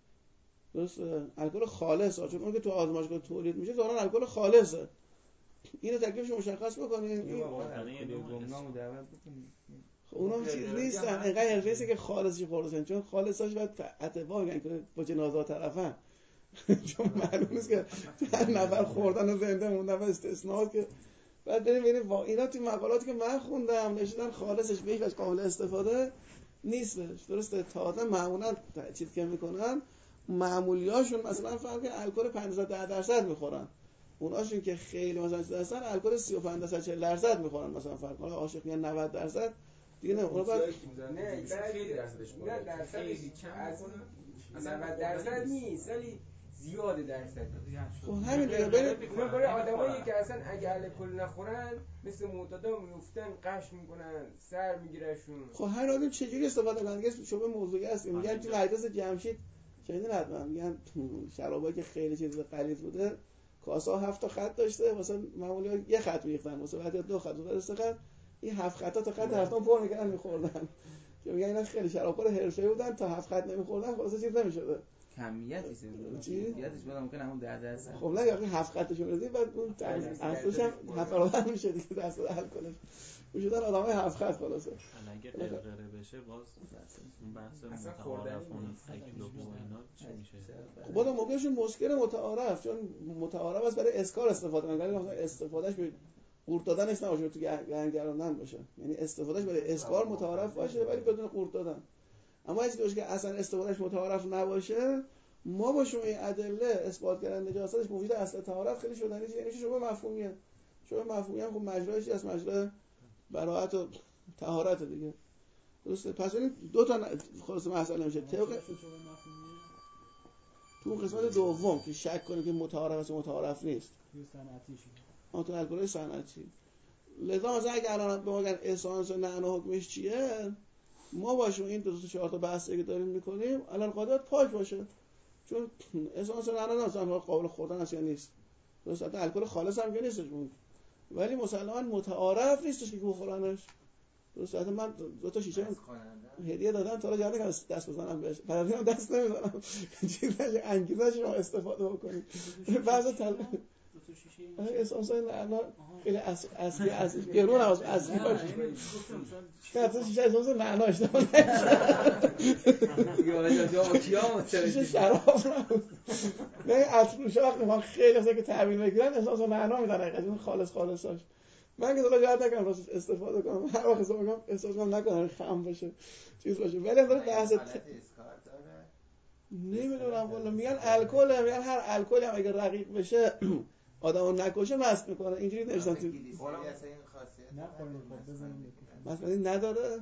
درسته؟ الکل خالص ها، چون اون که تو آزمایشگاه تولید میشه ظاهرا الکل خالصه. اینو تکلیفش مشخص بکنین. یه واقعا گمنامو دعوت بکنیم. خب اونم چیز نیستن، اینقدر حرفه‌ایه که خالصی خوردن، چون خالصاش باید اتفاق میگن که با جنازه طرفن. چون معلوم نیست که چند نفر خوردن و زنده موندن و استثناء که بعد بریم ببینیم اینا تو مقالاتی که من خوندم نشدن خالصش به هیچ وجه قابل استفاده نیستش. درسته؟ تازه معمولا چیز که میکنن معمولیاشون مثلا فرق الکل پنجاه تا ده درصد میخورن، اوناشون که خیلی مثلا چیز هستن الکل سی و پنج درصد چهل درصد میخورن. مثلا فرق حالا عاشق میگن نود درصد دیگه نه، اون بعد نه خیلی درصدش بالا، نه درصدش خیلی کم میکنن، اصلا نود درصد نیست ولی زیاد درصد. خب همین دیگه بریم اونا برای آدمایی که اصلا اگه الکل نخورن مثل معتادا میافتن، قش میکنن، سر میگیرشون. خب هر آدم چجوری استفاده کنن دیگه شبه موضوعی است. میگن تو مجلس جمشید شنیدین حتما، میگن شرابایی که خیلی چیز غلیظ بوده کاسه هفت تا خط داشته، مثلا معمولی یه خط میریختن، مثلا دو خط و سه خط، این هفت خطا تا خط هفتم پر میکردن میخوردن. که میگن اینا خیلی شرابخور حرفه‌ای بودن، تا هفت خط نمیخوردن خلاص چیز نمیشده. کمیتش کمیتش بود ممکن همون ده درصد. خب نه یعنی هفت خطش می‌رسید بعد اون اصلش هم هفت برابر میشه دیگه، درصد الکلش میشدن آدمای هفت خط خلاصه. اگه قرقره بشه باز اون بحث متعارف اون اکل و اینا چی میشه؟ خب باز موقعش مسکر متعارف، چون متعارف است برای اسکار استفاده می‌کنه، ولی مثلا استفادهش به قورت دادنش نباشه، تو گرم گردوندن باشه. یعنی استفادهش برای اسکار متعارف باشه ولی بدون قورت دادن. اما اگه چیزی که اصلا استفادهش متعارف نباشه، ما با شما این ادله اثبات کردن نجاستش مفید اصل طهارت خیلی شدنی، یعنی شبه مفهومیه. شبه مفهومی هم خب مجرایش از مجرای براءت و طهارت دیگه. درسته؟ پس این دو تا خلاص مسئله میشه. طبق تو قسمت دوم که شک کنه که متعارف است و متعارف نیست. یه صنعتی شد. آن تو الکل صنعتی. لذا مثلا اگه الان به ما بگن اسانس و نعنا حکمش چیه؟ ما باشیم این دو تا چهار تا بحثی که داریم میکنیم الان قاعدت پاک باشه. چون اسانس و نعنا مثلا قابل خوردن است یا نیست. درسته؟ حتی الکل خالص هم که نیستش اون. ولی مسلماً متعارف نیستش که بخورنش. درسته؟ حتی من دو تا شیشه هدیه دادم تا حالا یادم نیست دست بزنم بهش. بعد من دست نمیزنم. چیزاش انگیزش رو استفاده بکنیم. بعضی تل اسانس و نعنا خیلی اصلی اصلی اصلی گرون هم اصلی باشه. حتی شیشه اسانس و نعنا اشتباه شیشه شراب نبود. نه اصلوش وقتی ما خیلی اصلا که تعبیر میکنن اسانس و نعنا میدن حقیقتا خالص خالصاش. من که دلار جهت نکنم راستش استفاده کنم، هر وقت استفاده کنم احساس کنم نکنم خم باشه چیز باشه، ولی هم داره بحث نمیدونم والا میگن الکل، میگن هر الکلی هم اگه رقیق بشه آدمو نکشه مست میکنه، اینجوری نوشتن تو نخورید خب بزنید مثلا این نداره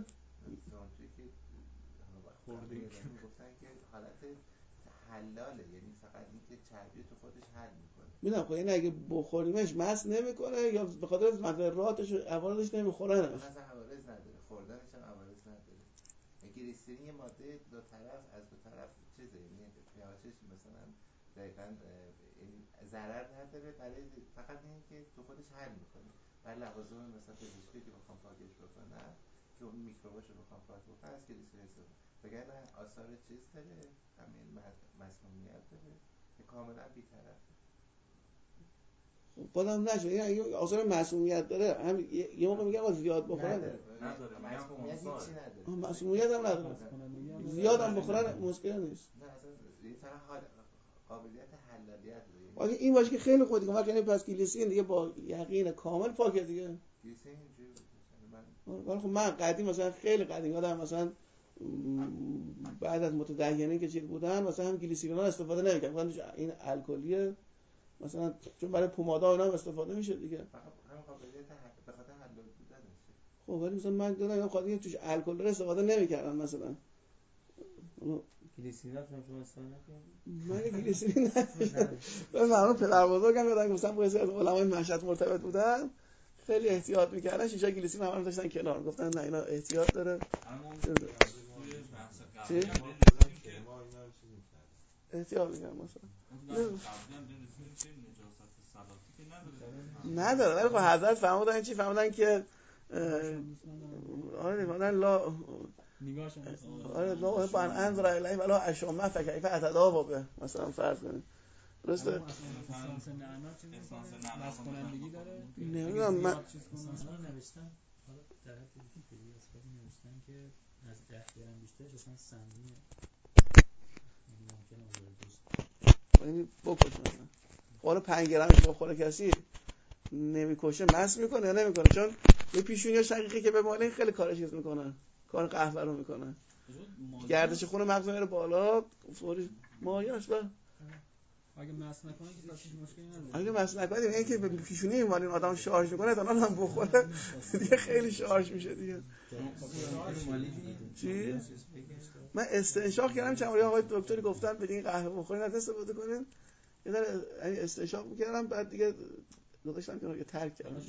خورده گفتن که حالت حلاله، یعنی فقط اینکه چربی تو خودش حل میکنه. میدونم خب این اگه بخوریمش مست نمیکنه یا به خاطر مضراتش و عوارضش نمیخورنش؟ مثلا عوارض نداره، خوردنش هم عوارض نداره. گلیسرین یه ماده دو طرف از دو طرف چیزه، یعنی پی‌آچش مثلا دقیقاً ضرر نداره، برای فقط اینه که تو خودش حل میکنه. برای لوازم مثلا پزشکی که بخوام پاکش بکنن که اون میکروباشو بخوام پاک بکنن از گلیسرین استفاده. وگرنه آثار چیز داره، همین مسمومیت داره که کاملا بی‌طرفه. بازم نشه این اگه آثار معصومیت داره هم یه موقع میگم با زیاد بخورن نداره معصومیت هیچی نداره، معصومیت هم نداره، زیاد هم بخورن مشکل نیست. نه اصلا این طرح قابلیت حلالیت داره. اگه این باشه که خیلی خوبه دیگه، وقتی پس گلیسرین دیگه با یقین کامل پاکه دیگه. گلیسرین اینجوری بود من خب من قدیم مثلا خیلی قدیم یادم مثلا بعد از متدینین که چیز بودن مثلا هم گلیسرین ها استفاده نمی‌کردن، مثلا این الکلیه مثلا چون برای پومادا اینا هم استفاده میشه دیگه. فقط همین قابلیت به خاطر حلال بودنشه. خب ولی مثلا من دیدم خاطر توش الکل استفاده نمی‌کردن مثلا. گلیسریناتون شما استفاده نکنید؟ من گلیسرین نداشتم. من معلوم پدر بزرگم یادم مثلا با از علمای مشهد مرتبط بودن خیلی احتیاط می‌کردن، شیشه گلیسرین هم داشتن کنار، گفتن نه اینا احتیاط داره. اما چی؟ احتیاط میکنم مثلا نداره نداره. ولی خب حضرت فرمودن چی فرمودن که آره فرمودن لا نگاهشون آره لا با ان انظر الیه ولا اشم فکیف اتداوا به مثلا فرض کنید درسته اسانس نعنا چیزی بس کنندگی داره نمیدونم من اصلا نوشتن حالا در حد ویکی‌پدیا اثبات نوشتن که از ده گرم بیشترش اصلا سمیه ممکنه اووردوز یعنی بکشه. حالا پنج گرمش بخوره کسی نمیکشه مس میکنه یا نمیکنه؟ چون یه پیشونی شقیقی که به ماله خیلی کارش چیز میکنه، کار قهوه رو میکنه، گردش خون مغز میره بالا فوری مایاش. با اگه مس نکنه که اصلا مشکلی نداره. اگه مس نکنه این که به پیشونی مال این آدم شارژ میکنه تا هم بخوره دیگه خیلی شارژ میشه دیگه. چی؟ من استنشاق کردم چند بار آقای دکتری گفتن بدین قهوه بخورین از استفاده کنین، یه ذره استنشاق میکردم بعد دیگه گذاشتم که رو ترک کردم.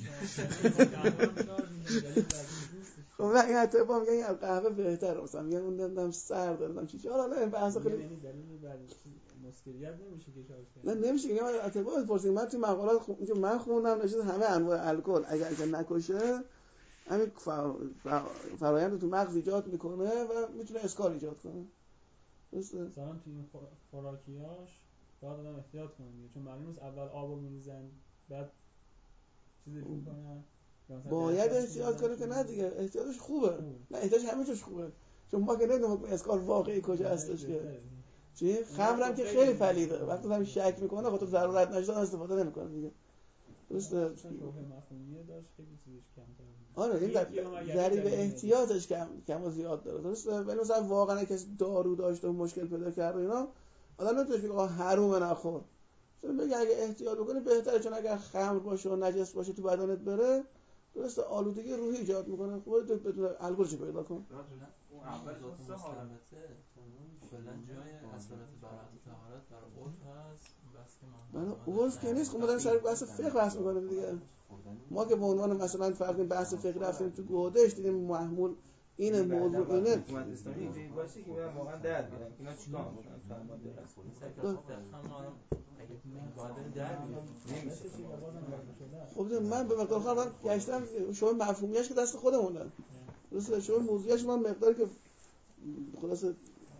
خب من این حتی با میگن این قهوه بهتره، مثلا میگن اون نمیدونم سر دارم چی چی. حالا این بحث خیلی یعنی دلیلی بر مسکریت نمیشه که شارژ کنه. نه نمیشه. میگم اتفاقا پرسید من تو مقالات خون... که من خوندم نشد همه انواع الکل اگر اگر نکشه همین فر... فر... فرآیند تو مغز ایجاد میکنه و میتونه اسکار ایجاد کنه. درسته؟ مثلا تو این خوراکیاش باید آدم احتیاط کنه چون معلوم نیست اول آبو میریزن بعد چیزی میکنن. باید احتیاط کنه که نه دیگه احتیاطش خوبه. خوبه. نه احتیاطش همه چیز خوبه. چون ما که نمیدونیم اسکار واقعی کجا هستش که چی؟ خمرم که خیلی پلیده. وقتی آدم شک میکنه خاطر ضرورت نشده استفاده نمیکنه دیگه. درسته؟ چون شوخی مفهومیه داشت خیلی چیزش کمتر. آره این ضریب احتیاطش کم کم و زیاد داره. درسته؟ ولی مثلا واقعا کسی دارو داشته و مشکل پیدا کرده اینا آدم نمیتونه بگه آ حرومه نخور. چون بگه اگه احتیاط بکنی بهتره، چون اگر خمر باشه و نجس باشه تو بدنت بره درسته آلودگی روحی ایجاد میکنه. خودت بدون الکل چه پیدا کن. اون اول ذات مستمته کلا جای اصالت براءت طهارت برای عرف هست بس که من عرف که نیست. خب ما داریم سر بحث فقه بحث میکنیم دیگه. ما که به عنوان مثلا فرض کنیم بحث فقه رفتیم تو گودش دیدیم محمول این موضوع اینه حکومت اسلامی اینجوری باشه که من واقعا درد بیارم اینا چیکار میکنن فرمانده رسول خب من به مقدار خودم گشتم شما مفهومیش که دست خودمونه. درسته؟ شما موضوعش من مقداری که خلاصه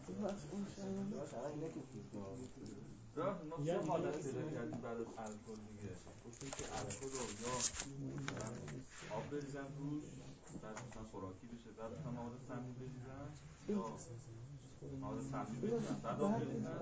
راه ما چه حالت پیدا کردیم بعد از الکل دیگه گفتیم که الکل رو یا آب بریزن روش بعد مثلا خوراکی بشه بعد مثلا مواد سمی بریزن یا مواد سمی بریزن بعد آب بریزن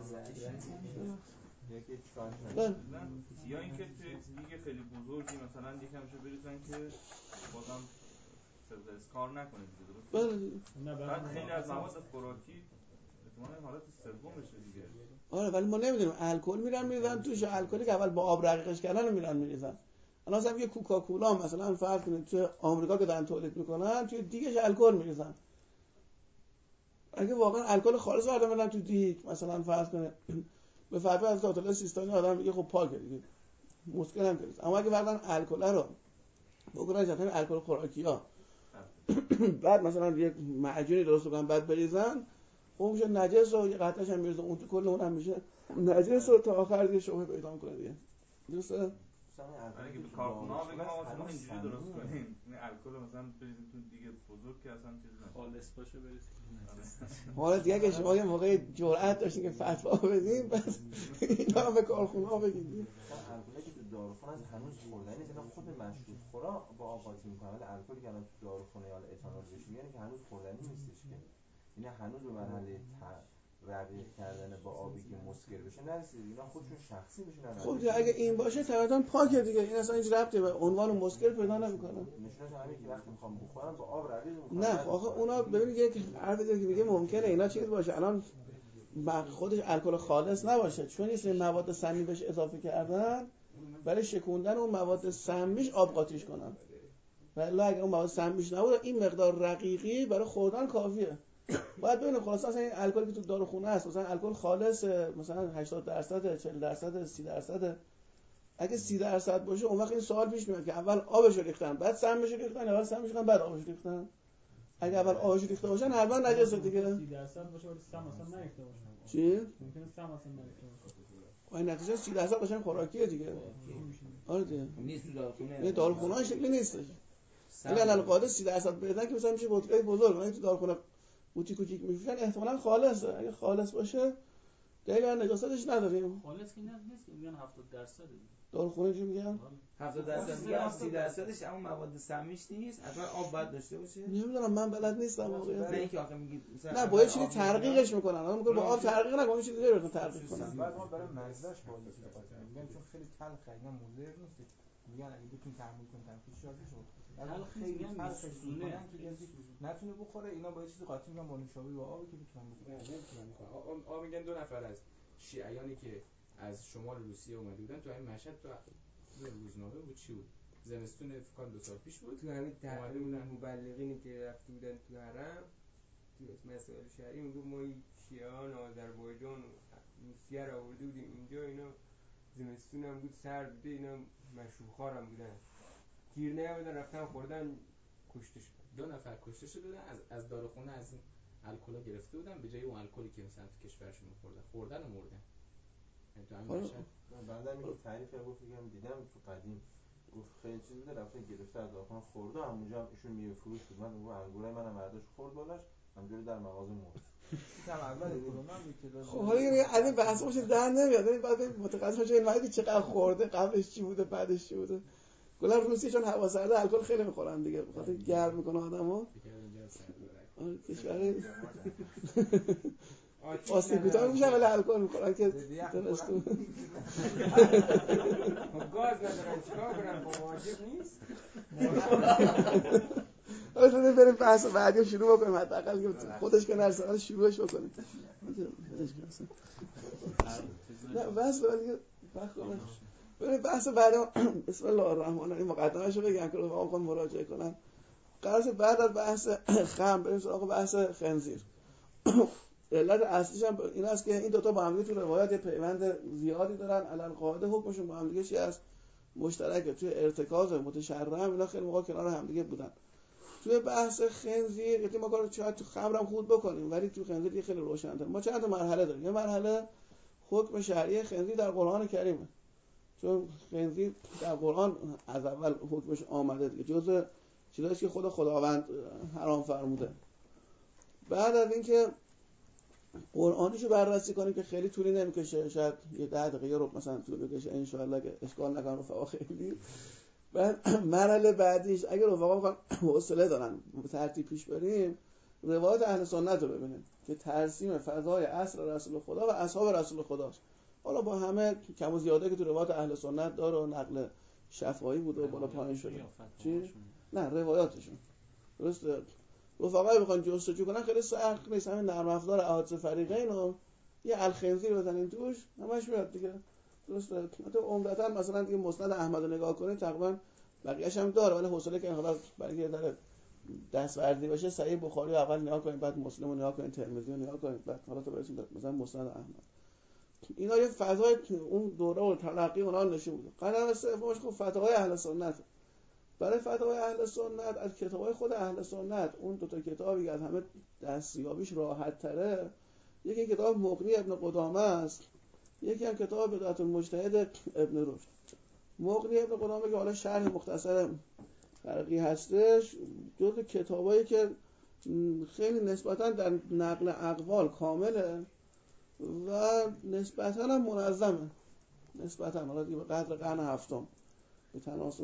یا اینکه توی دیگه خیلی بزرگی مثلا یکمشو بریزن که بازم طبق اسکار نکنه دیگه. درسته؟ بعد خیلی از مواد خوراکی احتمالاً حالت سومشه دیگه. آره ولی ما نمیدونیم الکل میرن میریزن توش، الکلی که اول با آب رقیقش کردن رو میرن میریزن. الان مثلا یه کوکاکولا مثلا فرض کنید توی آمریکا که دارن تولید میکنن توی دیگش الکل میریزن. اگه واقعا الکل خالص آدم بدن تو دیگ مثلا فرض کنه به فتوی از آیت سیستانی آدم میگه خب پاکه دیگه مشکل هم نیست. اما اگه واقعا الکل رو بکنن جاتن الکل خوراکی‌ها بعد مثلا یک معجونی درست کنن بعد بریزن اون میشه نجس و یه قطعه‌اش هم میریزن اون تو کل اون هم میشه نجس و تا آخر دیگه شبهه پیدا میکنه دیگه. درسته؟ اگه به کارخونه‌ها بگیم آقا شما اینجوری درست کنین این الکل مثلا بریزین تو دیگه بزرگ که اصلا چیز نشه خالص باشه بریزین. حالا دیگه اگه شما یه موقع جرأت داشتین که فتوا بدین بس اینا رو به کارخونه‌ها بگین. الکلی که تو داروخونه هنوز خوردنی نیست. اینا خود مشروب خورا با آب قاطی میکنن ولی الکلی که الان تو داروخونه یا اتانول بهش میگن که هنوز خوردنی نیستش که اینا هنوز به مرحله رقیق کردن با آبی که مسکر بشه نرسید. اینا خودشون شخصی میشن. خب دیگه اگه این باشه طبعا پاکه دیگه. این اصلا هیچ ربطی به عنوان مسکر پیدا نمیکنه. نشونش همین که وقتی میخوام بخورم با آب رقیق میکنم. نه آخه اونا ببینید یک حرفی که میگه ممکنه اینا چیز باشه الان خودش الکل خالص نباشه چون یه سری مواد سمی بهش اضافه کردن ولی شکوندن اون مواد سمیش آب قاطیش کنن. ولی اگه اون مواد سمیش نبود این مقدار رقیقی برای خوردن کافیه. باید ببینیم خلاص اصلا این الکلی که تو داروخونه هست مثلا الکل خالص مثلا هشتاد درصد چهل درصد سی درصد اگه سی درصد باشه اون وقت این سوال پیش میاد که اول آبش رو ریختن بعد سمش رو ریختن یا اول سمش ریختن بعد آبش ریختن. اگه اول آش ریخته باشن حتما نجسه دیگه. سی درصد باشه ولی سم اصلا نریخته باشه. چی؟ ممکنه سم اصلا نریخته باشه. این نتیجه سی درصد باشن خوراکیه دیگه. آره دیگه. نیست تو داروخونه. یه داروخونه ها شکلی نیستش. اگه الان قاعده سی درصد بدن که مثلا میشه بطری بزرگ، ولی تو داروخونه بوتی کوچیک میفروشن احتمالاً خالصه. اگه خالص باشه دلیل بر نجاستش نداریم. خالص که نیست که میگن هفتاد درصد. داروخونه چی میگن؟ هفتاد درصد میگن سی درصدش اما مواد سمیش نیست. حتما آب باید داشته باشه. نمیدونم من بلد نیستم واقعا. نه اینکه آخه میگید مثلا نه باید چیزی ترقیقش میکنن. الان میگه با آب ترقیق نکنه چیزی دیگه رو ترقیق کنن. بعد ما برای مزهش با این چیزا قاطی میگن چون خیلی تلخ اینا مضر نیست. میگن اگه بتون تحمل کنن تنفس شاد میشه. الان خیلی تلخ میگن که کسی نتونه بخوره اینا با چیزی قاطی میگن با نوشابه با آبی که بتونن بخورن. آب میگن دو نفر از شیعیانی که از شمال روسیه اومده بودن تو همین مشهد تو روزنامه بود چی بود زمستون فکر دو سال پیش بود تو همین تحریم مبلغینی که رفته بودن تو حرم تو مسائل شهری میگفت ما شیعیان آذربایجان و روسیه رو آورده بودیم اینجا اینا زمستون هم بود سرد بوده اینا مشروبخوار هم بودن گیر نیامدن رفتن خوردن کشته شدن دو نفر کشته شدن از از داروخونه از این الکلا گرفته بودن به جای اون الکلی که مثلا تو کشورشون می‌خوردن خوردن و مردن. تو همین مشهد بعدا میگه تعریف گفت که دیدم تو قدیم گفت خیلی چیز بوده رفته گرفته از داروخونه خورده همونجا هم ایشون میوه فروش بود من اون انگورای منم برداشت خورد بالاش همجوری در مغازه مرد. تام اول کرونا بود که خب حالا دیگه از این بحث باشه در نمیاد. این بعد متخصص شه این چقدر خورده قبلش چی بوده بعدش چی بوده. کلا روسیه چون هوا سرده الکل خیلی میخورن دیگه بخاطر گرم میکنه آدمو. آره کشور آستی کوتاه میشه ولی الکل میخورن که درستون گاز ندارن چیکار کنن با واجب نیست. حالا بریم بحث بعدی شروع بکنیم حداقل که خودش که نرسه شروعش بکنیم. نه بس ولی وقت کنم. بریم بحث بعدی بسم الله الرحمن الرحیم مقدمه‌اش رو بگم که رفقا بخوام مراجعه کنن. قرار بعد از بحث خمر بریم سراغ بحث خنزیر. علت اصلیش هم این است که این دوتا با هم دیگه تو روایات پیوند زیادی دارن. علل قاعده حکمشون با هم دیگه چی است مشترکه. توی ارتکاز متشرم اینا خیلی موقع کنار هم دیگه بودن. توی بحث خنزیر یعنی ما کارو چقدر تو خمرم خود بکنیم ولی تو خنزیر یه خیلی روشن‌تر. ما چند تا مرحله داریم. یه مرحله حکم شرعی خنزیر در قرآن کریمه. چون خنزیر در قرآن از اول حکمش آمده دیگه جزء چیزایی که خود خداوند حرام فرموده. بعد از اینکه قرآنیشو بررسی کنیم که خیلی طولی نمیکشه شاید یه ده دقیقه رو مثلا طول بکشه ان شاء الله که اشکال نکنه رفقا خیلی. بعد مرحله بعدیش اگه رفقا بخوان حوصله دارن به ترتیب پیش بریم روایات اهل سنت رو ببینیم که ترسیم فضای عصر رسول خدا و اصحاب رسول خداست. حالا با همه کم و زیاده که تو روایات اهل سنت داره و نقل شفاهی بوده و بالا پایین شده. چی؟ نه روایاتشون. درسته. رفقای بخوان جستجو کنن خیلی سخت نیست. همین نرم افزار احادیث فریقین رو یه الخنزیر بزنین توش همش میاد دیگه. درسته. تو عمدتاً مثلا دیگه مسند احمد رو نگاه کنید تقریبا بقیه‌اش هم داره ولی حوصله که حالا برای که داره دستوردی باشه صحیح بخاری اول نگاه کنید بعد مسلم رو نگاه کنید ترمذی رو نگاه کنید بعد حالا تو برسید مثلا مسند احمد. اینا یه فضای اون دوره و تلقی اونها نشون میده. قدم سومش خب فتاوای اهل سنت. برای فتاوای اهل سنت از کتابای خود اهل سنت اون دو تا کتابی که از همه دستیابیش راحت تره یکی کتاب مغنی ابن قدامه است یکی هم کتاب بدعت المجتهد ابن رشد. مغنی ابن قدامه که حالا شرح مختصر فرقی هستش جزو کتابایی که خیلی نسبتاً در نقل اقوال کامله و نسبتاً هم منظمه نسبتاً حالا دیگه به قدر قرن هفتم به تناسب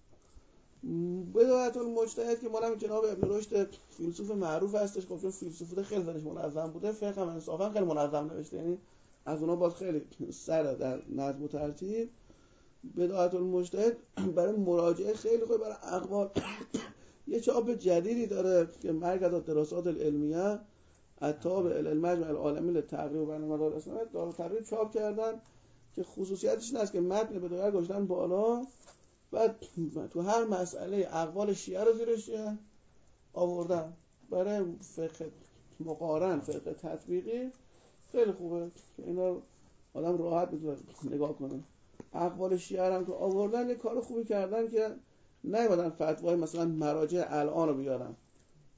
بدعت المجتهد که مال هم جناب ابن رشد فیلسوف معروف هستش. خب چون فیلسوف بوده خیلی درش منظم بوده فقه هم انصافا خیلی منظم نوشته یعنی از اونها باز خیلی سره در نظم و ترتیب. بدعت المجتهد برای مراجعه خیلی خوبه برای اقوال. یه چاپ جدیدی داره که مرکز الدراسات العلمیه التابع المجمع العالمی للتقریر و بیان مدارس اسلامی داره تقریر چاپ کردن که خصوصیتش این است که متن به دقت گذاشتن بالا بعد تو هر مسئله اقوال شیعه رو زیرش آوردن برای فقه مقارن فقه تطبیقی خیلی خوبه که اینا آدم راحت بتونه نگاه کنه. اقوال شیعه هم که آوردن یه کار خوبی کردن که نیومدن فتوای مثلا مراجع الان رو بیارن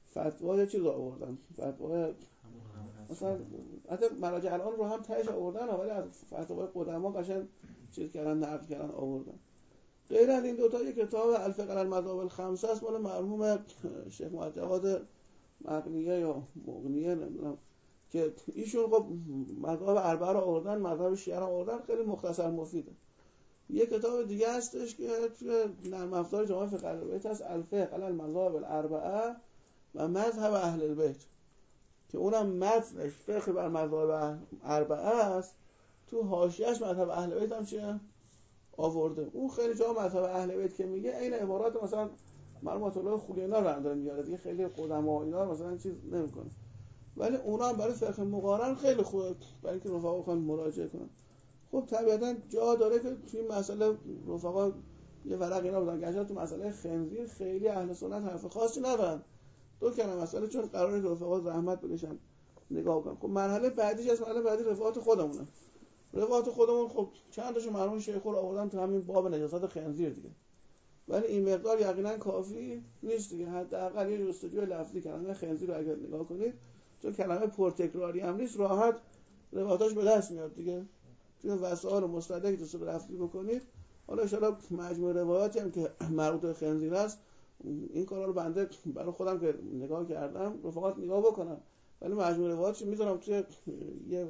فتوای چیز آوردن، فتوای مثلا حتی مراجع الان رو هم تهش آوردن، ولی از فتوای قدما قشنگ چیز کردن، نقل کردن آوردن. غیر از این دوتا یک کتاب الفقه علی المذاهب الخمسه است مال مرحوم شیخ محمد جواد مغنیه یا مغنیه نمیدونم، که ایشون خب مذاهب اربعه رو آوردن، مذهب شیعه رو آوردن، خیلی مختصر مفیده. یک کتاب دیگه هستش که توی نرم افزار جامعه فقه اهل بیت هست، الفقه علی المذاهب الاربعه و مذهب اهل البیت، که اونم متنش فقه بر مذاهب اربعه است، تو حاشیه‌اش مذهب اهل بیت هم چیه آورده. اون خیلی جا مذهب اهل بیت که میگه این عبارات مثلا مرحوم الله خولی اینا رو داره میاره دیگه، خیلی قدما اینا مثلا چیز نمیکنه، ولی اونا هم برای فقه مقارن خیلی خوبه برای اینکه رفقا بخوان مراجعه کنن. خب طبیعتا جا داره که توی مسئله رفقا یه ورق اینا بدن، گرچه تو مسئله خنزیر خیلی اهل سنت حرف خاصی ندارن، دو کلمه مسئله چون قراره رفقا زحمت بکشن نگاه کنن. خب مرحله بعدیش از مرحله بعدی رفقات خودمونه. رفقات خودمون خب چند تاشو مرحوم شیخ رو آوردن تو همین باب نجاسات خنزیر دیگه، ولی این مقدار یقینا کافی نیست دیگه، حداقل یه جستجوی لفظی کردن خنزیر رو اگر نگاه کنید، چون کلمه پرتکراری هم نیست، راحت روایتاش به دست میاد دیگه. توی وسائل و مستدرک جستجوی لفظی بکنید، حالا ان شاءالله مجموع روایاتی هم که مربوط به خنزیر است، این کارا رو بنده برای خودم که نگاه کردم رفقات نگاه بکنم، ولی مجموع روایاتش میذارم توی یه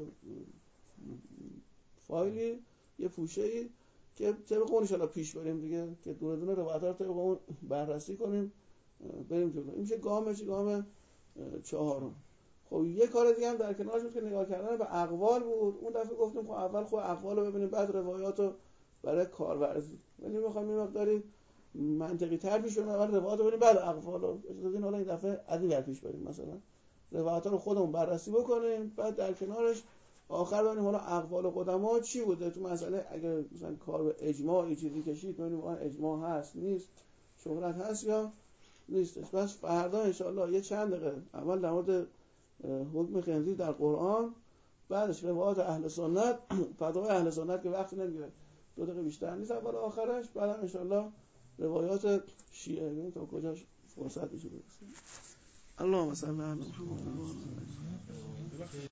فایلی، یه پوشه‌ای که طبق اون ان شاءالله پیش بریم دیگه، که دونه دونه روایت‌ها رو طبق اون بررسی کنیم بریم جلو. این میشه گام چی گام چهارم. خب یه کار دیگه هم در کنارش بود که نگاه کردن به اقوال بود. اون دفعه گفتیم خب اول خود اقوال رو ببینیم بعد روایات رو برای کارورزی، ولی می‌خوام یه مقداری منطقی تر پیش بریم، اول روایات رو ببینیم بعد اقوال رو. اجازه بدین حالا این دفعه از این ور پیش بریم، مثلا روایات رو خودمون بررسی بکنیم، بعد در کنارش آخر ببینیم حالا اقوال قدما چی بوده تو مسئله. اگر مثلا کار به اجماع چیزی کشید ببینیم واقعا اجماع هست نیست، شهرت هست یا نیستش. بس فردا ان شاء الله یه چند دقیقه اول در مورد حکم خنزیر در قرآن، بعدش روایات اهل سنت، فتاوای اهل سنت که وقت نمیگیره دو دقیقه بیشتر نیست اول آخرش، بعدم ان شاء الله روایات شیعه. ببین تا کجاش فرصت میشه برسیم. اللهم صل علی محمد.